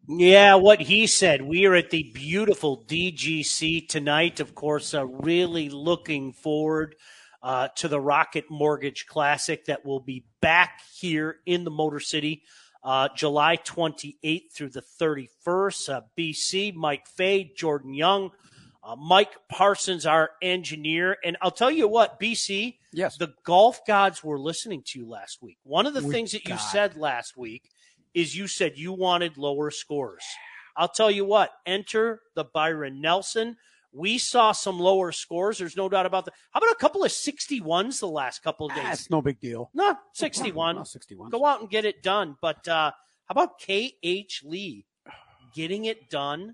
Yeah, what he said. We are at the beautiful DGC tonight. Of course, really looking forward to the Rocket Mortgage Classic that will be back here in the Motor City July 28th through the 31st. BC, Mike Fay, Jordan Young, Mike Parsons, our engineer. And I'll tell you what, BC, Yes. the golf gods were listening to you last week. One of the things that you God. said last week is you said you wanted lower scores. I'll tell you what, enter the Byron Nelson. We saw some lower scores. There's no doubt about that. How about a couple of 61s the last couple of days? That's no big deal. No, 61. No, 61. Go out and get it done. But how about K.H. Lee getting it done?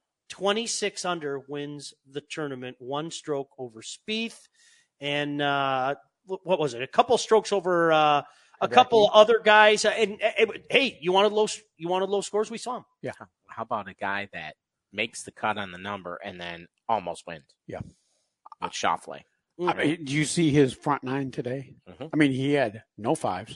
26 under wins the tournament, 1 stroke over Spieth. And what was it? A couple strokes over a couple other guys. Hey, you wanted low scores? We saw them. Yeah. How about a guy that makes the cut on the number and then almost wins? Yeah. With Schauffele. I mean, do you see his front nine today? Mhm. I mean, he had no 5s,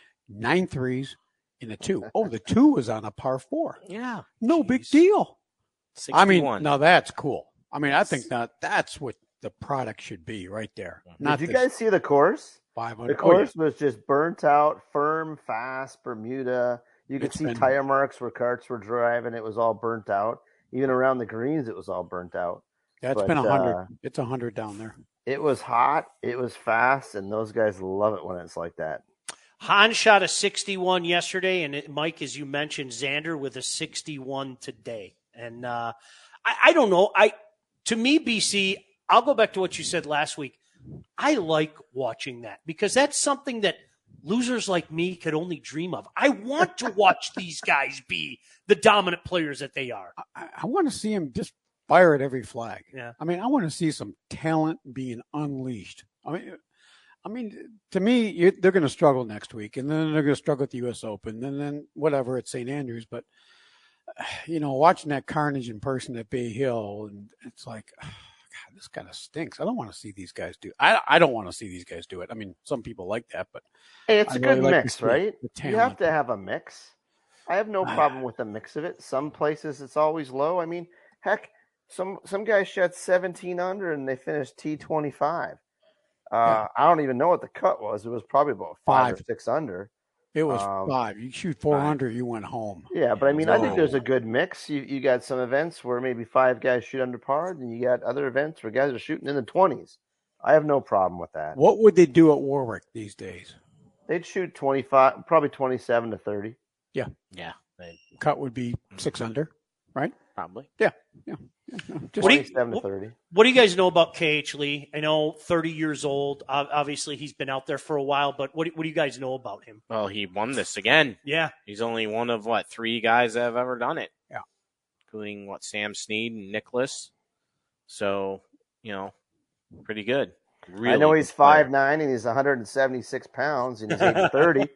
9 3s, and a 2. Oh, the 2 was on a par 4. Yeah. No big deal. 61. I mean, now that's cool. I mean, I think that's what the product should be right there. Not Did you guys see the course? 500. The course was just burnt out, firm, fast, Bermuda. You could see tire marks where carts were driving. It was all burnt out. Even around the greens, it was all burnt out. That's been 100. It's 100 down there. It was hot. It was fast, and those guys love it when it's like that. Hahn shot a 61 yesterday, and Mike, as you mentioned, Xander with a 61 today. And I don't know. To me, BC, I'll go back to what you said last week. I like watching that because that's something that losers like me could only dream of. I want to watch these guys be the dominant players that they are. I want to see him just fire at every flag. Yeah. I mean, I want to see some talent being unleashed. I mean, to me, they're going to struggle next week, and then they're going to struggle at the U.S. Open, and then whatever at St. Andrews. But watching that carnage in person at Bay Hill, and it's like, God, this kind of stinks. I don't want to see these guys do. I don't want to see these guys do it. I mean, some people like that, but hey, it's a good really mix, right? You have to have a mix. I have no problem with the mix of it. Some places it's always low. I mean, heck, some guys shot 17 under and they finished T25. I don't even know what the cut was. It was probably about 5 or 6 under. It was 5. You shoot 4 under, you went home. Yeah, but I mean, I think there's a good mix. You got some events where maybe 5 guys shoot under par, and you got other events where guys are shooting in the 20s. I have no problem with that. What would they do at Warwick these days? They'd shoot 25, probably 27 to 30. Yeah. Yeah. Cut would be 6 under, right? Probably. Yeah. Just 27 to 30. What do you guys know about KH Lee? I know 30 years old. Obviously, he's been out there for a while, but what do you guys know about him? Well, he won this again. Yeah. He's only one of, 3 guys that have ever done it. Yeah. Including, Sam Snead and Nicholas. So, pretty good. Really I know he's 5'9" and he's 176 pounds and he's age 30.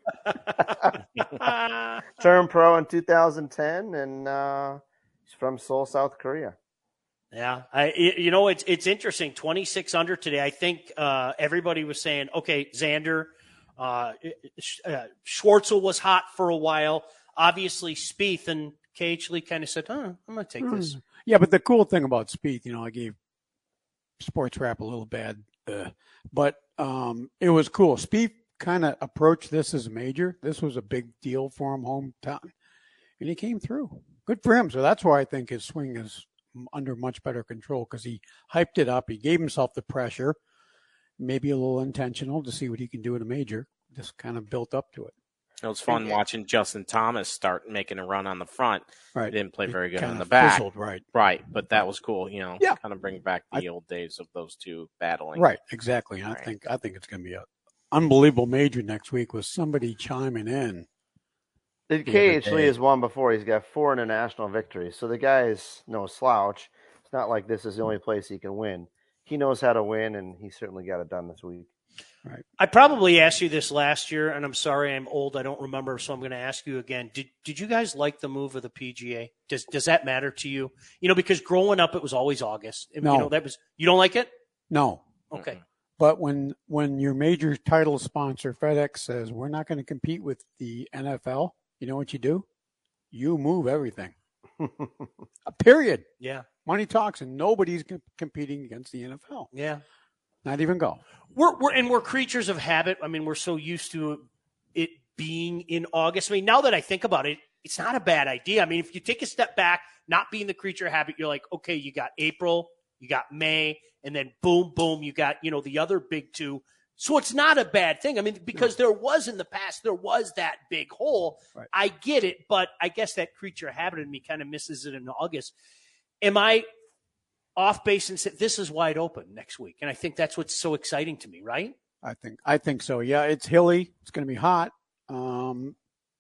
Turned pro in 2010 and he's from Seoul, South Korea. Yeah, it's interesting. 26 under today. I think everybody was saying, okay, Xander, Schwartzel was hot for a while. Obviously, Spieth and KH Lee kind of said, I'm going to take this. Yeah, but the cool thing about Spieth, I gave Sports Wrap a little bad, but it was cool. Spieth kind of approached this as a major. This was a big deal for him, hometown, and he came through. Good for him. So that's why I think his swing is under much better control because he hyped it up. He gave himself the pressure, maybe a little intentional to see what he can do in a major. Just kind of built up to it. It was fun watching Justin Thomas start making a run on the front. Right. He didn't play very good on the Kinda back. fizzled, right. Right. But that was cool, kind Yeah. of bring back the old days of those two battling. Right, exactly. And I think it's going to be an unbelievable major next week with somebody chiming in. KH Lee has won before. He's got 4 international victories. So the guy is no slouch. It's not like this is the only place he can win. He knows how to win, and he certainly got it done this week. Right. I probably asked you this last year, and I'm sorry I'm old. I don't remember, so I'm going to ask you again. Did you guys like the move of the PGA? Does that matter to you? Because growing up, it was always August. No. You don't like it? No. Okay. Mm-hmm. But when your major title sponsor, FedEx, says we're not going to compete with the NFL, you know what you do? You move everything. Period. Yeah. Money talks, and nobody's competing against the NFL. Yeah. Not even golf. We're creatures of habit. I mean, we're so used to it being in August. I mean, now that I think about it, it's not a bad idea. I mean, if you take a step back, not being the creature of habit, you're like, okay, you got April, you got May, and then boom, boom, you got, the other big two. So it's not a bad thing. I mean, because there was in the past, there was that big hole. Right. I get it, but I guess that creature of habit in me kind of misses it in August. Am I off base and said this is wide open next week? And I think that's what's so exciting to me, right? I think so. Yeah, it's hilly. It's going to be hot. And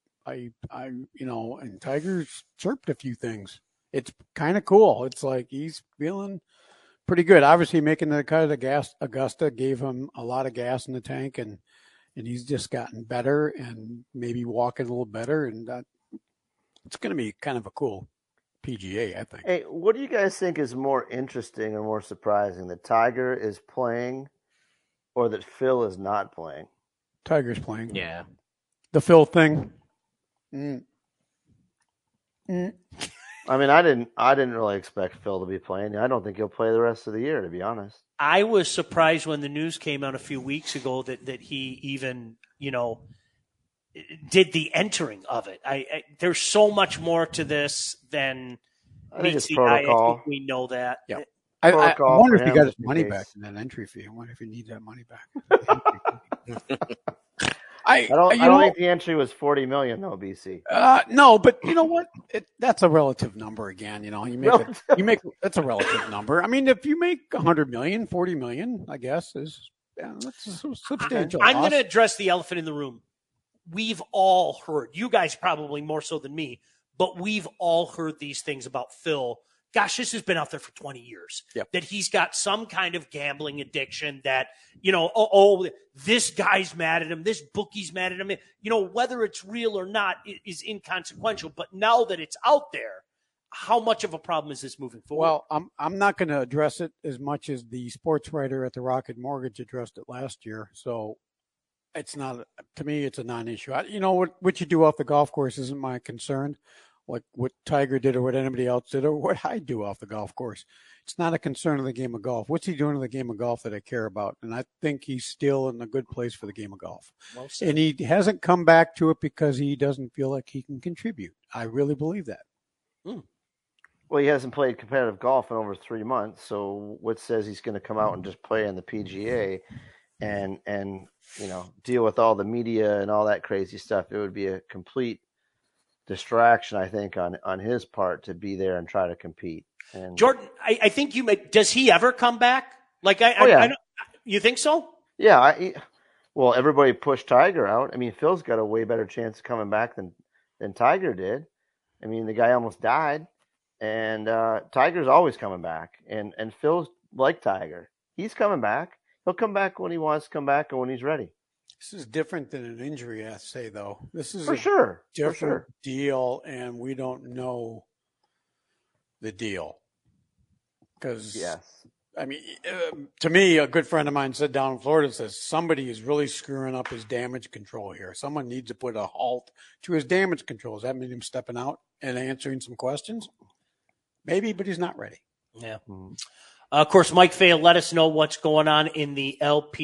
Tiger's chirped a few things. It's kind of cool. It's like he's feeling pretty good. Obviously, making the cut of the gas, Augusta gave him a lot of gas in the tank, and he's just gotten better and maybe walking a little better. And it's going to be kind of a cool PGA, I think. Hey, what do you guys think is more interesting or more surprising? That Tiger is playing or that Phil is not playing? Tiger's playing. Yeah. The Phil thing. I mean, I didn't really expect Phil to be playing. I don't think he'll play the rest of the year, to be honest. I was surprised when the news came out a few weeks ago that he even, did the entering of it. There's so much more to this than I think it's meets the eye. protocol. I think we know that. Yeah. I Protocol wonder for if he him got his is the money case. back in that entry fee. I wonder if he needs that money back. I don't think the entry was $40 million, though, BC. No, but you know what? That's a relative number again. That's a relative number. I mean, if you make $100 million, $40 million, I guess that's a substantial. I'm going to address the elephant in the room. We've all heard, you guys probably more so than me, but we've all heard these things about Phil. Gosh, this has been out there for 20 years. Yep. That he's got some kind of gambling addiction that, this guy's mad at him, this bookie's mad at him. Whether it's real or not is inconsequential. But now that it's out there, how much of a problem is this moving forward? Well, I'm not going to address it as much as the sports writer at the Rocket Mortgage addressed it last year. So it's not, to me, it's a non-issue. What you do off the golf course isn't my concern. Like what Tiger did or what anybody else did or what I do off the golf course. It's not a concern of the game of golf. What's he doing in the game of golf that I care about? And I think he's still in a good place for the game of golf. Well said. And he hasn't come back to it because he doesn't feel like he can contribute. I really believe that. Well, he hasn't played competitive golf in over 3 months, so what says he's going to come out and just play in the PGA and deal with all the media and all that crazy stuff? It would be a complete distraction, I think, on his part to be there and try to compete. And Jordan, I think does he ever come back? Like, you think so? Yeah. Well, everybody pushed Tiger out. I mean, Phil's got a way better chance of coming back than Tiger did. I mean, the guy almost died, and Tiger's always coming back. And Phil's like Tiger. He's coming back. He'll come back when he wants to come back and when he's ready. This is different than an injury, I say, though. This is For sure. different deal, and we don't know the deal. Because, Yes. I mean, to me, a good friend of mine said down in Florida, says somebody is really screwing up his damage control here. Someone needs to put a halt to his damage control. Does that mean him stepping out and answering some questions? Maybe, but he's not ready. Yeah. Mm-hmm. Of course, Mike Fay will let us know what's going on in the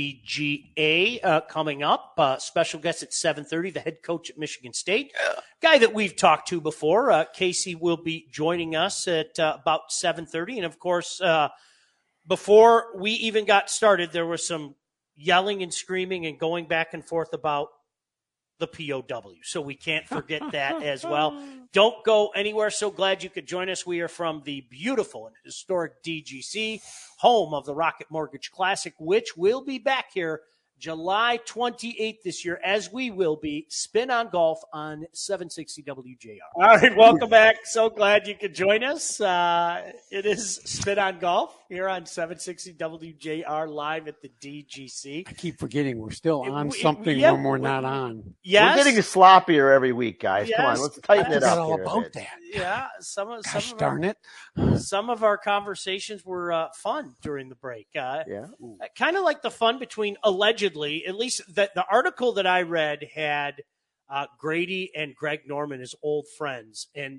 LPGA coming up. Special guest at 7:30, the head coach at Michigan State, guy that we've talked to before. Casey will be joining us at about 7:30. And, of course, before we even got started, there was some yelling and screaming and going back and forth about the POW. So we can't forget that as well. Don't go anywhere. So glad you could join us. We are from the beautiful and historic DGC, home of the Rocket Mortgage Classic, which will be back here July 28th this year, as we will be. Spin on Golf on 760 WJR. All right, welcome back. So glad you could join us. It is Spin on Golf here on 760 WJR live at the DGC. I keep forgetting we're still on something yeah, when we're not on. Yes. We're getting sloppier every week, guys. Come on, Yes. let's tighten I it forgot up all here a about bit. that. Yeah, Gosh darn it. Some of our conversations were fun during the break. Yeah. Kind of like the fun between allegedly, at least the article that I read had Grady and Greg Norman as old friends. And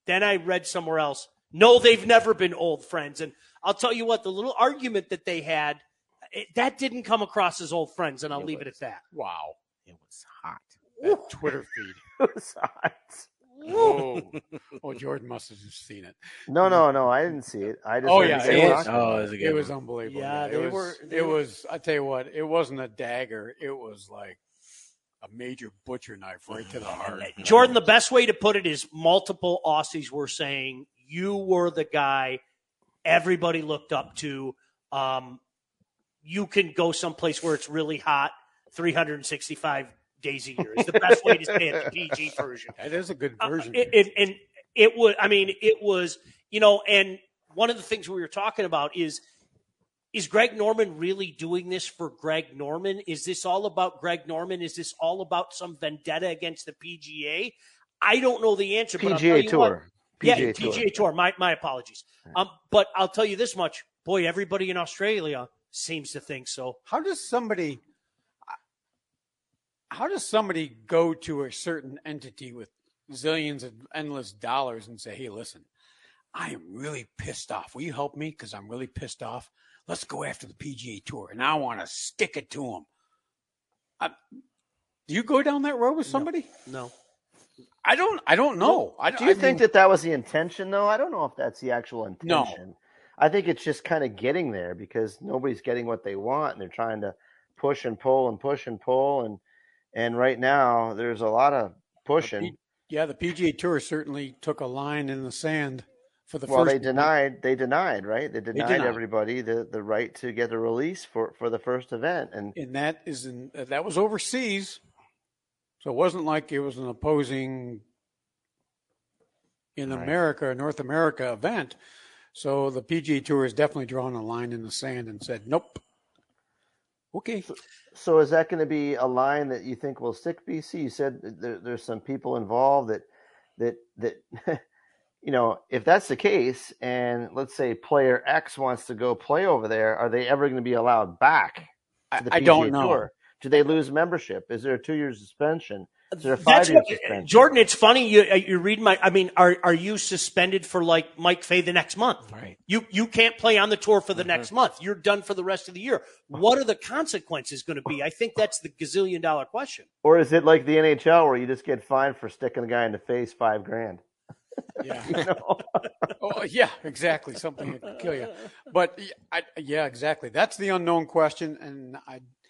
Then I read somewhere else, no, they've never been old friends. And I'll tell you what, the little argument that they had, that didn't come across as old friends, and I'll leave it at that. Wow. It was hot. That Twitter feed. It was hot. Whoa. Oh, Jordan must have just seen it. No, I didn't see it. I just Oh, heard yeah, you it guys was- talking about it was a it. good It was one. unbelievable. Yeah, it was. I tell you what, it wasn't a dagger. It was like a major butcher knife right to the heart. Jordan, the best way to put it is multiple Aussies were saying you were the guy everybody looked up to. You can go someplace where it's really hot 365 days a year. Is the best way to say it, the PG version. That is a good version. And it was, I mean, it was, you know, and one of the things we were talking about is Greg Norman really doing this for Greg Norman? Is this all about Greg Norman? Is this all about some vendetta against the PGA? I don't know the answer. But I'll tell PGA you Tour. what. PGA Tour. PGA Tour. My apologies. But I'll tell you this much. Boy, everybody in Australia seems to think so. How does somebody go to a certain entity with zillions of endless dollars and say, hey, listen, I am really pissed off. Will you help me? Because I'm really pissed off. Let's go after the PGA Tour. And I want to stick it to them. Do you go down that road with somebody? No. I don't know. Do you think that was the intention, though? I don't know if that's the actual intention. No. I think it's just kind of getting there because nobody's getting what they want, and they're trying to push and pull and push and pull. And right now, there's a lot of pushing. Yeah, the PGA Tour certainly took a line in the sand for the Well, first. they denied, right? They denied denied. everybody the right to get a release for the first event. And that was overseas, so it wasn't like it was an opposing in America, North America event. So the PGA Tour has definitely drawn a line in the sand and said, nope. Okay. So is that going to be a line that you think will stick, BC? You said there's some people involved that you know, if that's the case, and let's say player X wants to go play over there, are they ever going to be allowed back to the PGA I don't know. Tour? Do they lose membership? Is there a 2-year suspension? Is there a That's 5-year what, suspension? Jordan, it's funny. You read are you suspended for like Mike Fay the next month? Right. You can't play on the tour for the next month. You're done for the rest of the year. What are the consequences going to be? I think that's the gazillion-dollar question. Or is it like the NHL where you just get fined for sticking a guy in the face $5,000? Yeah. You know? Oh, yeah, exactly. Something that could kill you. But yeah, exactly. That's the unknown question. And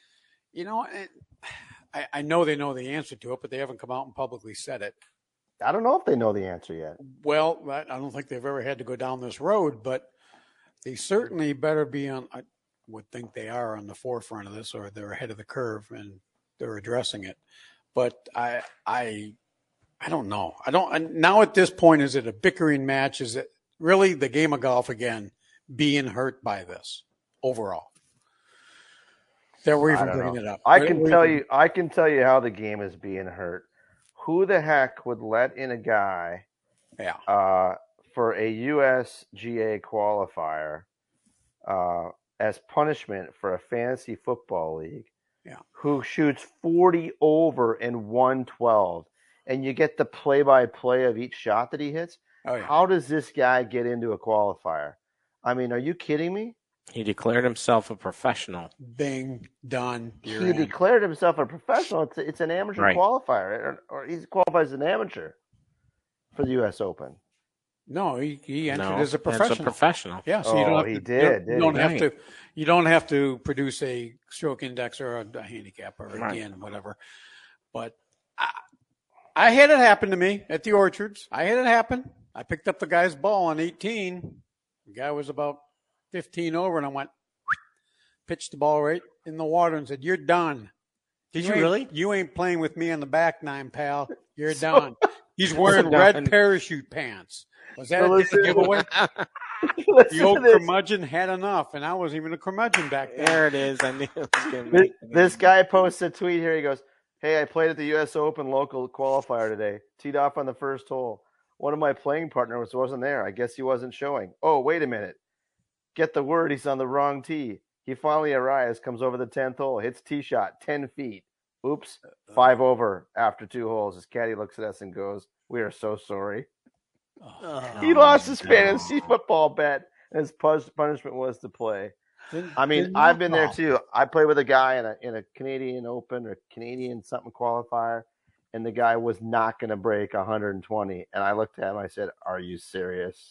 I know they know the answer to it, but they haven't come out and publicly said it. I don't know if they know the answer yet. Well, I don't think they've ever had to go down this road, but they certainly better be on. I would think they are on the forefront of this, or they're ahead of the curve and they're addressing it. But I don't know. I don't. Now at this point, is it a bickering match? Is it really the game of golf again being hurt by this overall? That we're even bringing it up. I can tell you how the game is being hurt. Who the heck would let in a guy for a USGA qualifier as punishment for a fantasy football league who shoots 40 over in 112, and you get the play-by-play of each shot that he hits? Oh, yeah. How does this guy get into a qualifier? I mean, are you kidding me? He declared himself a professional. Bing, done. He declared himself a professional. It's an amateur qualifier, or he qualifies as an amateur for the U.S. Open. No, he entered as a professional. As a professional. Yeah, so you don't have he to, did. You don't have to produce a stroke index or a handicap or again whatever. But I had it happen to me at the Orchards. I had it happen. I picked up the guy's ball on 18. The guy was about 15 over, and I went, pitched the ball right in the water and said, "You're done." Did you really? You ain't playing with me on the back nine, pal. You're done. He's wearing red parachute pants. Was that a giveaway? The old curmudgeon had enough, and I wasn't even a curmudgeon back then. There it is. I knew it was going to This guy posts a tweet here. He goes, "Hey, I played at the U.S. Open local qualifier today. Teed off on the first hole. One of my playing partners wasn't there. I guess he wasn't showing. Oh, wait a minute. Get the word, he's on the wrong tee. He finally arrives, comes over the 10th hole, hits tee shot, 10 feet. Oops, 5 over after 2 holes. His caddy looks at us and goes, 'We are so sorry.'" He lost his fantasy football bet, and his punishment was to play. I mean, I've been there too. I played with a guy in a Canadian Open or Canadian something qualifier, and the guy was not going to break 120. And I looked at him. I said, "Are you serious?"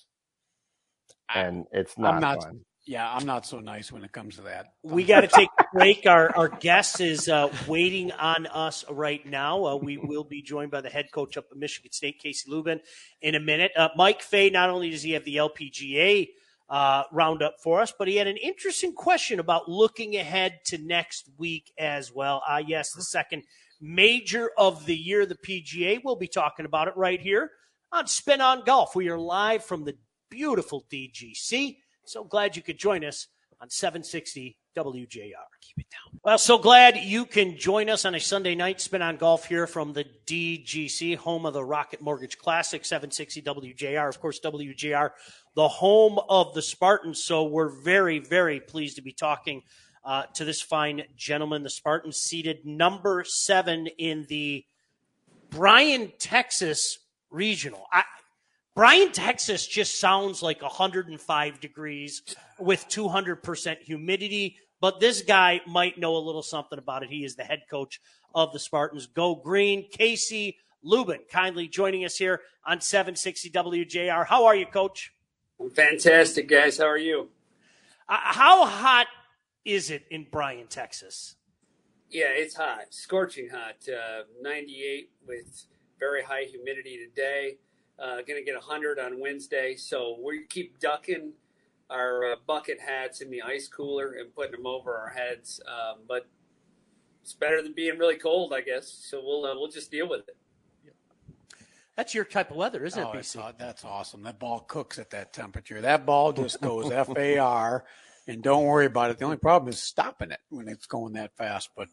And it's not fun. Yeah, I'm not so nice when it comes to that. We got to take a break. Our guest is waiting on us right now. We will be joined by the head coach up at Michigan State, Casey Lubin, in a minute. Mike Fay, not only does he have the LPGA roundup for us, but he had an interesting question about looking ahead to next week as well. Yes, the second major of the year, the PGA. We'll be talking about it right here on Spin on Golf. We are live from the beautiful DGC. So glad you could join us on 760 WJR. Keep it down. Well, so glad you can join us on a Sunday night Spin on Golf here from the DGC, home of the Rocket Mortgage Classic, 760 WJR. Of course, WJR, the home of the Spartans. So we're very, very pleased to be talking to this fine gentleman. The Spartans seated number 7 in the Bryan, Texas regional. Bryan, Texas just sounds like 105 degrees with 200% humidity, but this guy might know a little something about it. He is the head coach of the Spartans. Go Green. Casey Lubin kindly joining us here on 760 WJR. How are you, Coach? I'm fantastic, guys. How are you? How hot is it in Bryan, Texas? Yeah, it's hot, scorching hot. 98 with very high humidity today. Going to get 100 on Wednesday. So we keep ducking our bucket hats in the ice cooler and putting them over our heads. But it's better than being really cold, I guess. So we'll just deal with it. That's your type of weather, isn't it, BC? That's awesome. That ball cooks at that temperature. That ball just goes FAR, and don't worry about it. The only problem is stopping it when it's going that fast. But,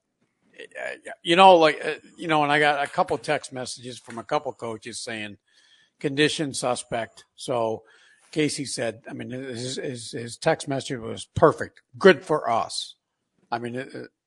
and I got a couple text messages from a couple coaches saying condition suspect. So Casey said, I mean, his text message was perfect. Good for us. I mean,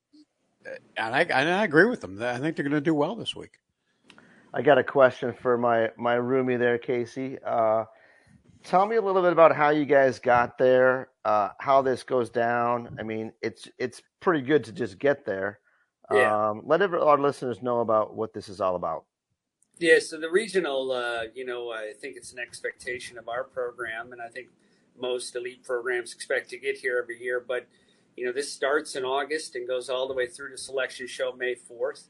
and I agree with them. I think they're going to do well this week. I got a question for my roomie there, Casey. Tell me a little bit about how you guys got there, how this goes down. I mean, it's pretty good to just get there. Yeah. Let our listeners know about what this is all about. Yeah, so the regional, I think it's an expectation of our program, and I think most elite programs expect to get here every year. But, this starts in August and goes all the way through to selection show May 4th.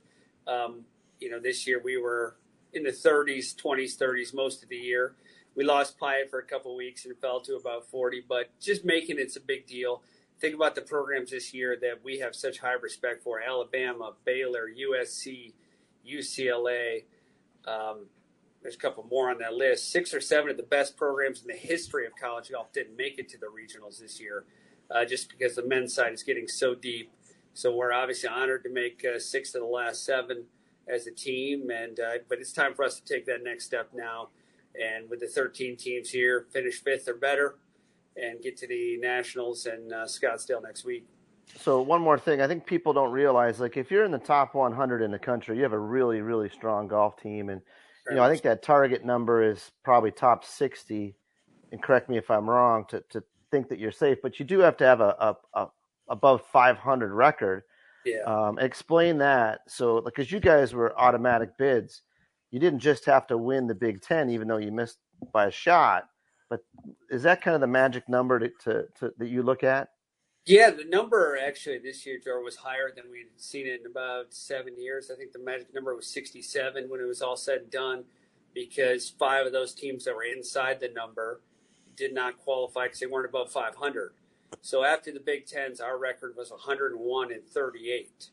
This year we were in the 30s, 20s, 30s most of the year. We lost Pyatt for a couple of weeks and fell to about 40, but just making it's a big deal. Think about the programs this year that we have such high respect for: Alabama, Baylor, USC, UCLA. There's a couple more on that list. 6 or 7 of the best programs in the history of college golf didn't make it to the regionals this year, just because the men's side is getting so deep. So we're obviously honored to make 6 of the last 7 as a team, but it's time for us to take that next step now. And with the 13 teams here, finish 5th or better, and get to the Nationals in Scottsdale next week. So one more thing, I think people don't realize, like, if you're in the top 100 in the country, you have a really, really strong golf team. And, I think that target number is probably top 60. And correct me if I'm wrong to think that you're safe, but you do have to have a above 500 record. Yeah. Explain that. So, because you guys were automatic bids, you didn't just have to win the Big Ten, even though you missed by a shot. But is that kind of the magic number to that you look at? Yeah, the number actually this year, Joe, was higher than we'd seen it in about 7 years. I think the magic number was 67 when it was all said and done, because 5 of those teams that were inside the number did not qualify because they weren't above 500. So after the Big Tens, our record was 101 and 38.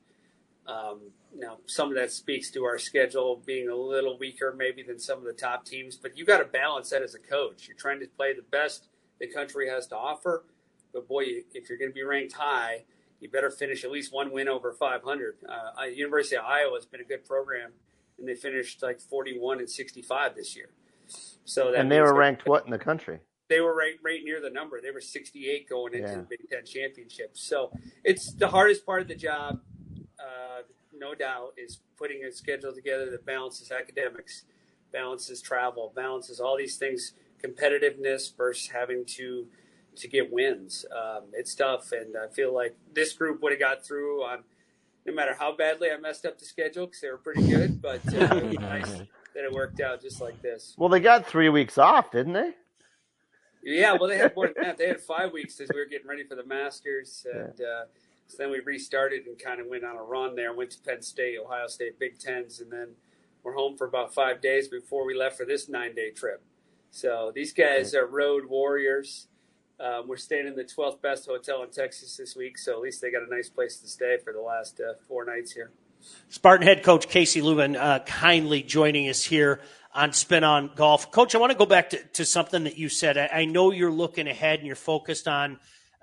Now, some of that speaks to our schedule being a little weaker maybe than some of the top teams, but you got to balance that as a coach. You're trying to play the best the country has to offer, but boy, if you're going to be ranked high, you better finish at least one win over 500. University of Iowa has been a good program, and they finished like 41 and 65 this year. So that, and they were ranked what in the country? They were right near the number. They were 68 going into the Big Ten championship. So it's the hardest part of the job, no doubt, is putting a schedule together that balances academics. balances travel, balances all these things, competitiveness versus having to get wins. It's tough, and I feel like this group would have got through on no matter how badly I messed up the schedule because they were pretty good, but it was nice that it worked out just like this. Well, they got 3 weeks off, didn't they? Yeah, well, they had more than that. They had 5 weeks as we were getting ready for the Masters, and so then we restarted and kind of went on a run there. Went to Penn State, Ohio State, Big Tens, and then we're home for about 5 days before we left for this 9-day trip. So these guys are road warriors. We're staying in the 12th best hotel in Texas this week, so at least they got a nice place to stay for the last 4 nights here. Spartan head coach Casey Lubin kindly joining us here on Spin on Golf. Coach, I want to go back to something that you said. I know you're looking ahead and you're focused on,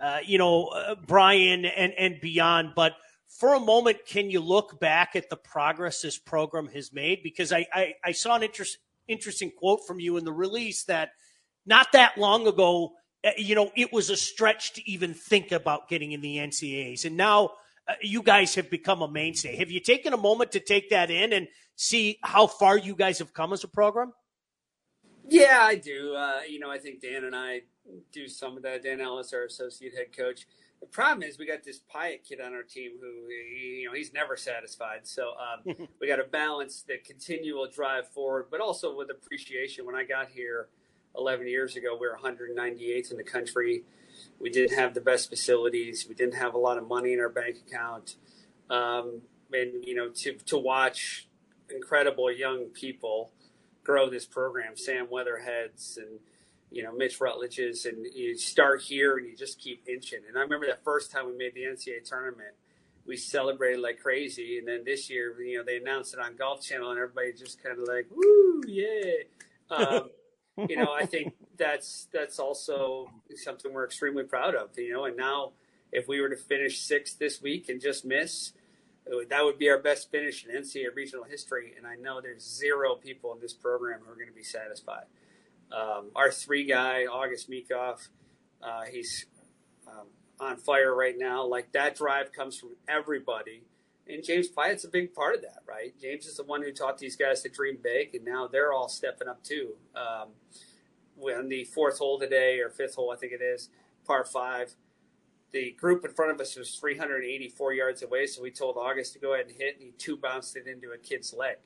Brian and beyond, but for a moment, can you look back at the progress this program has made? Because I saw an interesting quote from you in the release that not that long ago, it was a stretch to even think about getting in the NCAAs. And now you guys have become a mainstay. Have you taken a moment to take that in and see how far you guys have come as a program? Yeah, I do. I think Dan and I do some of that. Dan Ellis, our associate head coach. The problem is we got this Pyatt kid on our team who, he's never satisfied. So we got to balance the continual drive forward, but also with appreciation. When I got here 11 years ago, we were 198th in the country. We didn't have the best facilities. We didn't have a lot of money in our bank account. And to watch incredible young people grow this program, Sam Weatherheads and, Mitch Rutledge's, and you start here and you just keep inching. And I remember that first time we made the NCAA tournament, we celebrated like crazy. And then this year, they announced it on Golf Channel and everybody just kind of like, woo, yeah. I think that's also something we're extremely proud of, and now if we were to finish 6th this week and just miss, that would be our best finish in NCAA regional history. And I know there's 0 people in this program who are going to be satisfied. Our 3 guy, August Meekoff, he's on fire right now. Like, that drive comes from everybody. And James Pyatt's a big part of that, right? James is the one who taught these guys to dream big, and now they're all stepping up too. On the 4th hole today, or 5th hole, I think it is, par 5, the group in front of us was 384 yards away, so we told August to go ahead and hit, and he 2-bounced it into a kid's leg.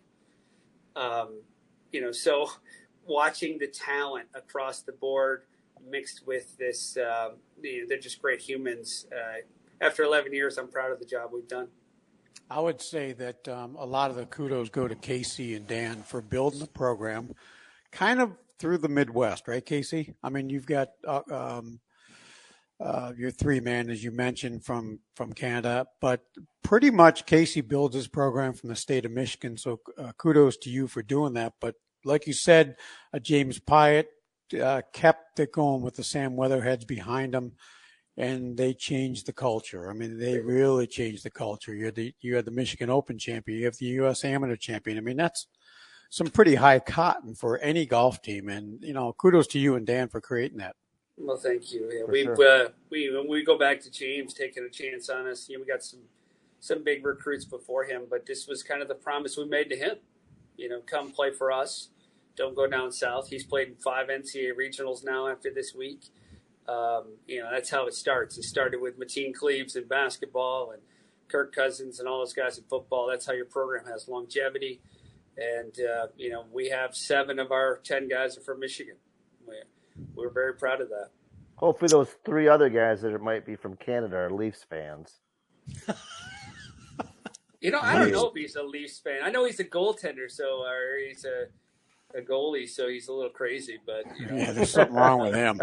So watching the talent across the board mixed with this, they're just great humans. After 11 years, I'm proud of the job we've done. I would say that a lot of the kudos go to Casey and Dan for building the program kind of through the Midwest, right, Casey? I mean, you've got your 3-man, as you mentioned, from Canada, but pretty much Casey builds his program from the state of Michigan, so kudos to you for doing that. But like you said, James Pyatt kept it going with the Sam Weatherheads behind him. And they changed the culture. I mean, they really changed the culture. You had the Michigan Open champion. You have the U.S. Amateur champion. I mean, that's some pretty high cotton for any golf team. And, kudos to you and Dan for creating that. Well, thank you. Yeah, when we go back to James taking a chance on us, we got some big recruits before him, but this was kind of the promise we made to him. Come play for us. Don't go down south. He's played in 5 NCAA regionals now after this week. That's how it starts. It started with Mateen Cleaves in basketball and Kirk Cousins and all those guys in football. That's how your program has longevity. And, we have 7 of our 10 guys are from Michigan. We're very proud of that. Hopefully those 3 other guys that might be from Canada are Leafs fans. I don't know if he's a Leafs fan. I know he's a goaltender, or he's a goalie, so he's a little crazy, but yeah, there's something wrong with him.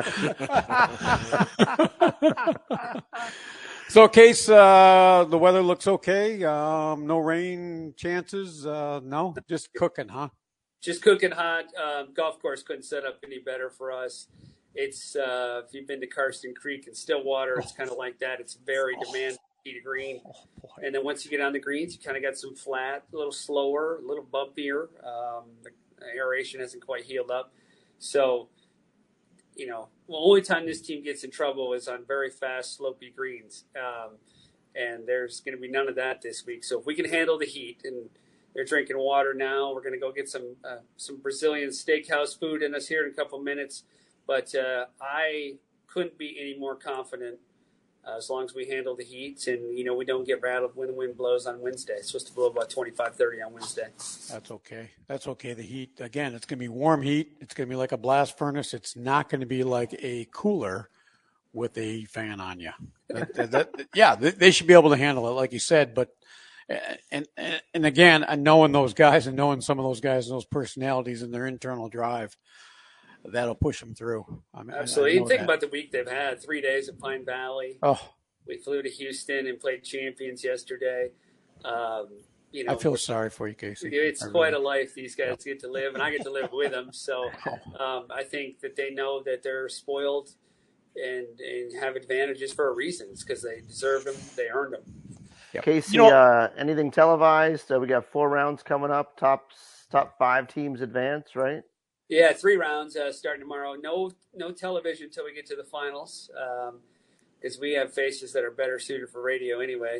So, Case, the weather looks okay. No rain chances. No, just cooking, huh? Just cooking hot. Golf course couldn't set up any better for us. It's if you've been to Karsten Creek in Stillwater, it's kind of like that. It's very demanding to green. And then once you get on the greens, you kind of got some flat, a little slower, a little bumpier. The aeration hasn't quite healed up. So, the only time this team gets in trouble is on very fast, slopey greens. And there's going to be none of that this week. So if we can handle the heat, and They're drinking water now. We're going to go get some Brazilian steakhouse food in us here in a couple minutes. But I couldn't be any more confident as long as we handle the heat and, we don't get rattled when the wind blows on Wednesday. It's supposed to blow about 25-30 on Wednesday. That's okay. That's okay. The heat, again, it's going to be warm heat. It's going to be like a blast furnace. It's not going to be like a cooler with a fan on you. They should be able to handle it, like you said. But and again, knowing those guys and knowing some of those guys and those personalities and their internal drive, that'll push them through. Absolutely. And think about the week they've had. 3 days at Pine Valley. Oh, we flew to Houston and played Champions yesterday. I feel sorry for you, Casey. It's quite a life these guys get to live, and I get to live with them. So I think that they know that they're spoiled and have advantages for a reason. It's because they deserve them. They earned them. Yep. Casey, anything televised? We got 4 rounds coming up. Top 5 teams advance, right? Yeah, 3 rounds starting tomorrow. No television until we get to the finals, because we have faces that are better suited for radio anyway.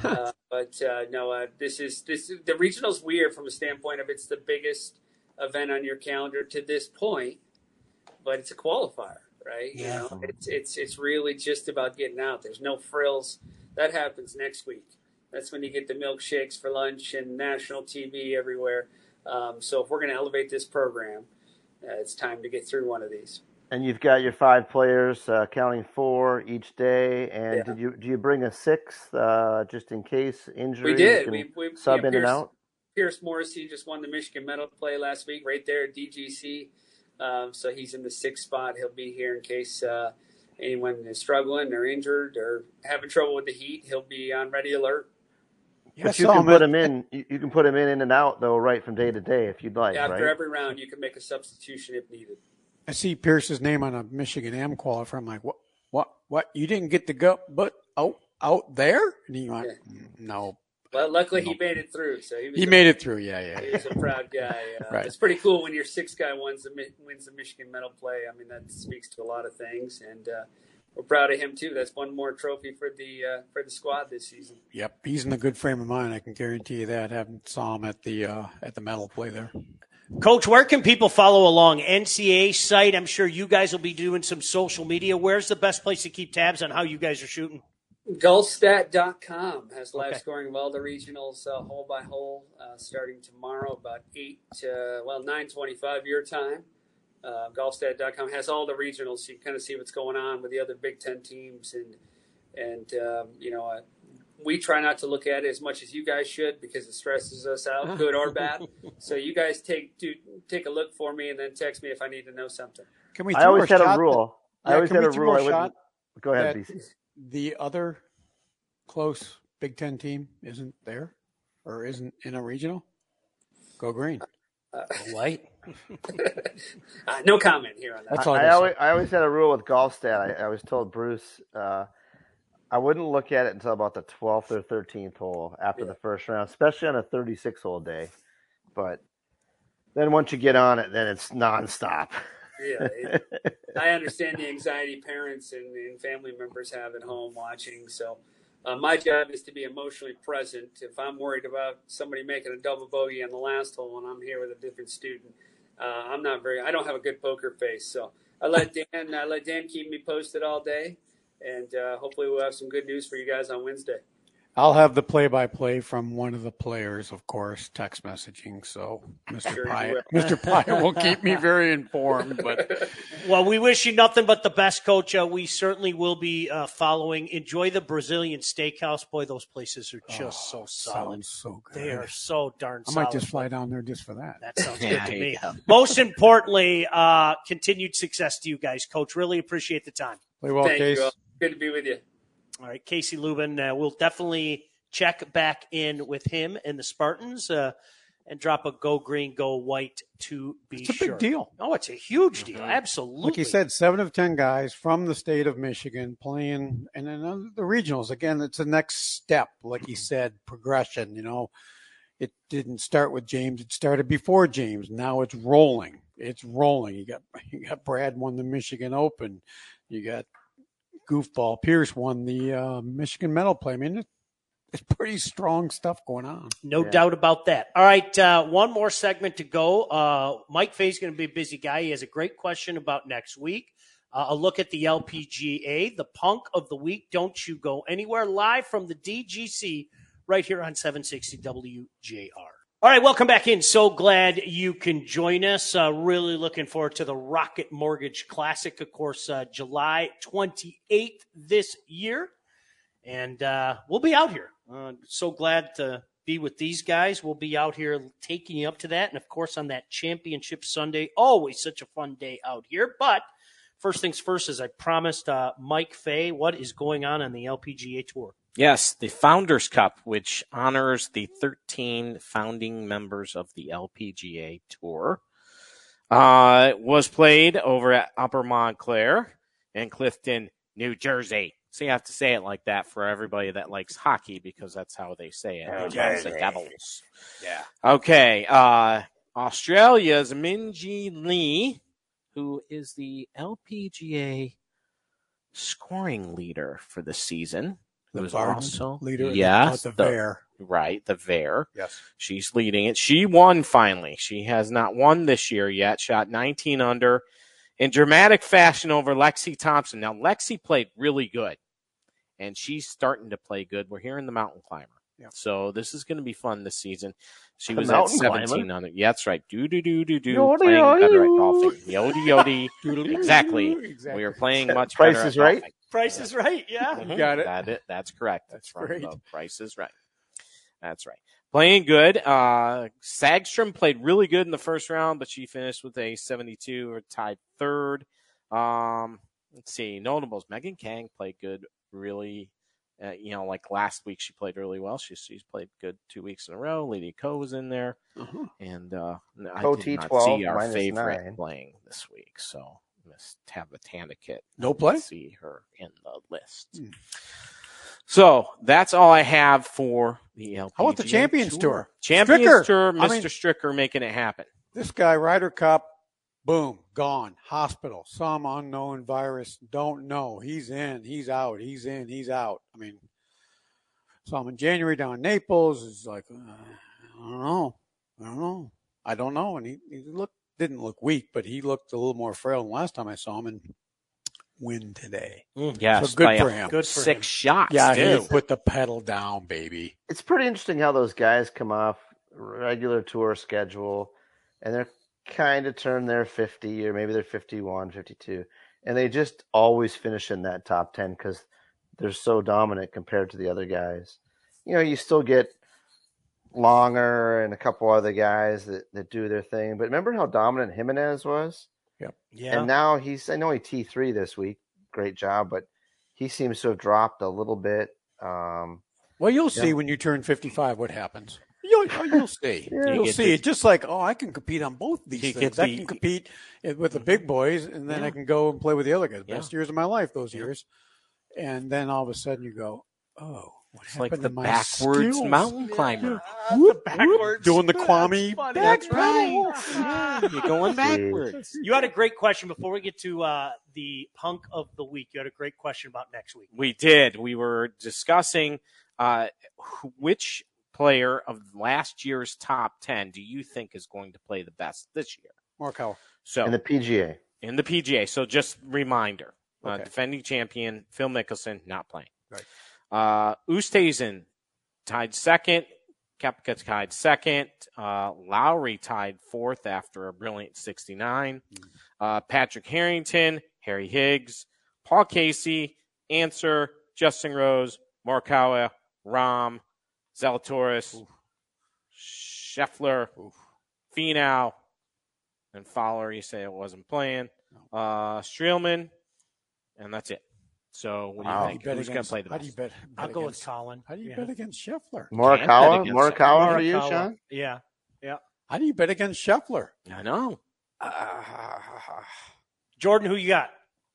This is the regional's weird from a standpoint of it's the biggest event on your calendar to this point, but it's a qualifier, right? Yeah. It's really just about getting out. There's no frills. That happens next week. That's when you get the milkshakes for lunch and national TV everywhere. So if we're going to elevate this program, it's time to get through one of these. And you've got your 5 players, counting 4 each day. And do you bring a 6th just in case injury? We did. We sub in and out. Pierce Morrissey just won the Michigan medal play last week, right there at DGC. So he's in the 6th spot. He'll be here in case anyone is struggling or injured or having trouble with the heat. He'll be on ready alert. But you can put him in. You can put him in and out though, right from day to day, if you'd like. After every round, you can make a substitution if needed. I see Pierce's name on a Michigan Am qualifier. I'm like, what? You didn't get to go, but out there? And he's like, no. Well, luckily he made it through. So he made it through. Yeah. He was a proud guy. Right. It's pretty cool when your 6th guy wins the Michigan medal play. I mean, that speaks to a lot of things, and we're proud of him too. That's one more trophy for the squad this season. Yep, he's in a good frame of mind. I can guarantee you that. I haven't saw him at the medal play there. Coach, where can people follow along? NCAA site. I'm sure you guys will be doing some social media. Where's the best place to keep tabs on how you guys are shooting? Gulfstat.com has live scoring of all the regionals hole by hole starting tomorrow about 9:25 your time. Gulfstat.com has all the regionals, so you can kind of see what's going on with the other Big Ten teams, and we try not to look at it as much as you guys should because it stresses us out, good or bad. So you guys take a look for me and then text me if I need to know something. Can we? I always had a rule. I always had a rule. I wouldn't. Go ahead, BC. The other close Big Ten team isn't there or isn't in a regional. Go green. White. No comment here on that. That's all I always had a rule with Gulfstat. I was told, Bruce, I wouldn't look at it until about the 12th or 13th hole after the first round, especially on a 36-hole day. But then once you get on it, then it's nonstop. Yeah, I understand the anxiety parents and family members have at home watching. So my job is to be emotionally present. If I'm worried about somebody making a double bogey on the last hole and I'm here with a different student, I don't have a good poker face. So I let Dan keep me posted all day, and hopefully we'll have some good news for you guys on Wednesday. I'll have the play-by-play from one of the players, of course, text messaging. So Mr. Pyatt will keep me very informed. But well, we wish you nothing but the best, Coach. We certainly will be following. Enjoy the Brazilian steakhouse. Boy, those places are just so solid. Sounds so good. They are so darn I solid. might just fly down there just for that. That sounds good to me. Most importantly, continued success to you guys, Coach. Really appreciate the time. Play well, Case. You all. Good to be with you. All right, Casey Lubin, we'll definitely check back in with him and the Spartans and drop a go green, go white to be sure. It's a big deal. Oh, it's a huge deal. Absolutely. Like you said, 7 of 10 guys from the state of Michigan playing, and then the regionals. Again, it's the next step. Like you said, progression. It didn't start with James. It started before James. Now it's rolling. It's rolling. You got Brad won the Michigan Open. You got goofball Pierce won the Michigan medal play. I mean, it's pretty strong stuff going on. No doubt about that. All right, one more segment to go. Mike Fay's going to be a busy guy. He has a great question about next week. A look at the LPGA, the punk of the week. Don't you go anywhere. Live from the DGC right here on 760 WJR. All right, welcome back in. So glad you can join us. Really looking forward to the Rocket Mortgage Classic, of course, July 28th this year. And we'll be out here. So glad to be with these guys. We'll be out here taking you up to that. And, of course, on that Championship Sunday, always such a fun day out here. But first things first, as I promised, Mike Fay, what is going on the LPGA Tour? Yes, the Founders Cup, which honors the 13 founding members of the LPGA Tour, was played over at Upper Montclair in Clifton, New Jersey. So you have to say it like that for everybody that likes hockey because that's how they say it. The Devils. Yeah. Okay. Australia's Minjee Lee, who is the LPGA scoring leader for the season. The who's Barton also leader. yes, the Bear. Right, the Bear. Yes. She's leading it. She won finally. She has not won this year yet. Shot 19 under in dramatic fashion over Lexi Thompson. Now, Lexi played really good, and she's starting to play good. We're here in the Mountain Climber. Yeah. So this is going to be fun this season. She The was at Mountain 17 Climber? under. Yeah, that's right. Do-do-do-do-do. Yoddy, Playing better at yoddy. golfing. Yoddy, yoddy. Exactly. We are playing much Price better is at right? golfing. Price is right, yeah. You got it. That's correct. That's from great. The Price is Right. That's right. Playing good. Sagstrom played really good in the first round, but she finished with a 72 or tied third. Let's see. Notables. Megan Kang played good, really. Like last week, she played really well. She's played good 2 weeks in a row. Lydia Ko was in there. Uh-huh. And I Ko did not T12 see our minus favorite 9. playing this week. So Miss Tabitha Tandikit. No play? See her in the list. So that's all I have for the LPGA. How about the Champions Tour? Champions Stricker. Tour, I Mr. mean- Stricker making it happen. This guy, Ryder Cup, boom, gone. Hospital. Some unknown virus. Don't know. He's in. He's out. He's in. He's out. I mean, saw him in January down in Naples. It's like, I don't know. And he didn't look weak, but he looked a little more frail than last time I saw him and win today. Yes, So good by for him. Good for 6 him. shots. Yeah, too. he put the pedal down, baby. It's pretty interesting how those guys come off regular tour schedule and they're kind of turn their 50 or maybe they're 51, 52, and they just always finish in that top 10 because they're so dominant compared to the other guys. You still get Longer and a couple other guys that do their thing, but remember how dominant Jimenez was? Yeah. And now I know he T3 this week. Great job, but he seems to have dropped a little bit. Well, you'll see when you turn 55 what happens. You'll see. Yeah. You'll see. It's just like, I can compete on both these You things. get I can compete with the big boys, and then I can go and play with the other guys. Yeah. Best years of my life, those years. And then all of a sudden you go, what It's happened like the to my backwards skills? mountain climber. Whoop, backwards. whoop, doing the Kwame That's backpedal. Yeah, you're going backwards. You had a great question before we get to the punk of the week. You had a great question about next week. We did. We were discussing which player of last year's top 10 do you think is going to play the best this year? Morikawa. So In the PGA. in the PGA. So just reminder, Okay. defending champion Phil Mickelson not playing. Right. Oosthuizen tied second. Koepka tied second. Lowry tied fourth after a brilliant 69. Patrick Harrington, Harry Higgs, Paul Casey, Answer, Justin Rose, Morikawa, Rahm, Zalatoris, Scheffler, Finau, and Fowler. You say it wasn't playing. Streelman, and that's it. So what do you Wow. think? Who's going to play the How do best? you bet? I'll go with against- Colin. How do you Yeah. bet against Scheffler? Morikawa against for you, Morikawa. Sean? Yeah. How do you bet against Scheffler? I know. Jordan, who you got?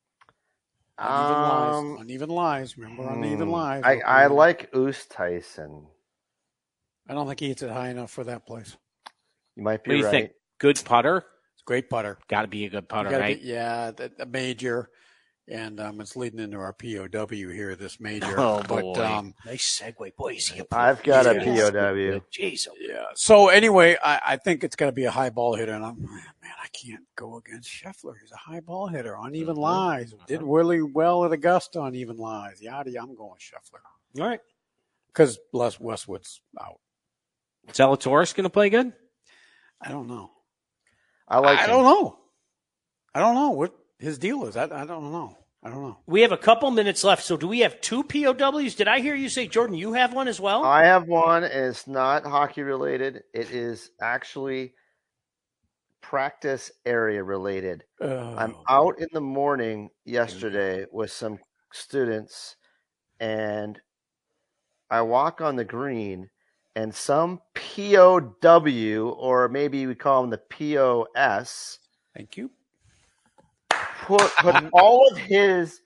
Uneven lies. Remember uneven lies. I like Oosthuizen. I don't think he hits it high enough for that place. You might What be do you right. think? Good putter? It's a great putter. Got to be a good putter, You gotta right? be- yeah, a major. and it's leading into our POW here, this major. Oh, but boy. Nice segue. Boy, is he a I've got a Yeah. POW. Jeez. yeah. So anyway, I think it's going to be a high ball hitter, and I can't go against Scheffler. He's a high ball hitter, uneven lies. Did really well at Augusta on even lies. Yada, I'm going Scheffler All right. because Les Westwood's out. Zalatoris going to play good? I don't know. I like him. don't know. I don't know what his deal is. I don't know. I don't know. We have a couple minutes left. So do we have 2 POWs? Did I hear you say, Jordan, you have one as well? I have one, and it's not hockey related. It is actually practice area related. I'm out in the morning yesterday with some students, and I walk on the green, and some POW, or maybe we call him the POS, Thank you. put all of his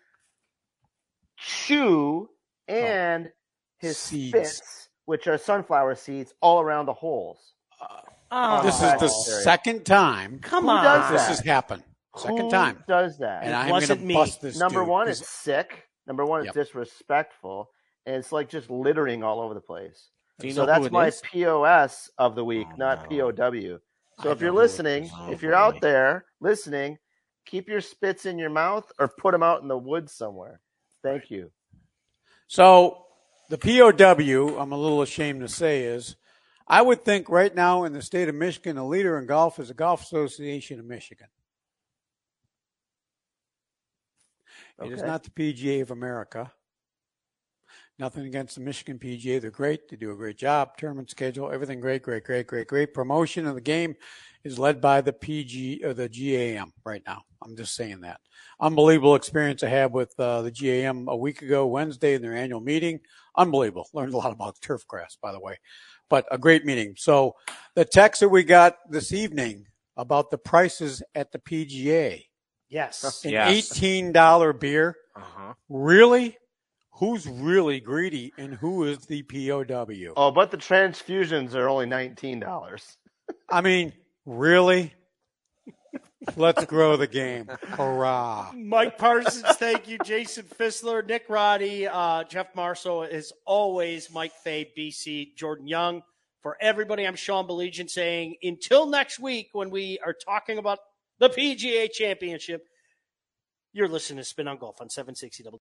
chew and his Seeds. spits, which are sunflower seeds, all around the holes. Oh, This is the practice area. second time come Who on. does this that? has happened. Second Who time. does that? And I'm wasn't going me. to bust this Number dude, one, 'cause it's sick. Number one, it's Yep. disrespectful, and it's like just littering all over the place. Do you So know that's who it my is? POS of the week, Oh, not no. POW. So I if you're know who it listening, is. if you're out there listening, keep your spits in your mouth or put them out in the woods somewhere. Thank you. So the POW, I'm a little ashamed to say, is I would think right now in the state of Michigan, the leader in golf is the Golf Association of Michigan. It is Okay. not the PGA of America. Nothing against the Michigan PGA. They're great. They do a great job. Tournament schedule, everything great. Promotion of the game is led by the the GAM right now. I'm just saying that. Unbelievable experience I had with the GAM a week ago, Wednesday, in their annual meeting. Unbelievable. Learned a lot about turf grass, by the way, but a great meeting. So the text that we got this evening about the prices at the PGA, Yes. an Yes. $18 beer. Uh-huh. Really? Who's really greedy and who is the POW? Oh, but the transfusions are only $19. I mean, really? Let's grow the game. Hurrah. Mike Parsons, thank you. Jason Fissler, Nick Roddy, Jeff Marceau, as always, Mike Fay, BC, Jordan Young. For everybody, I'm Sean Belegian saying until next week when we are talking about the PGA Championship, you're listening to Spin on Golf on 760 W.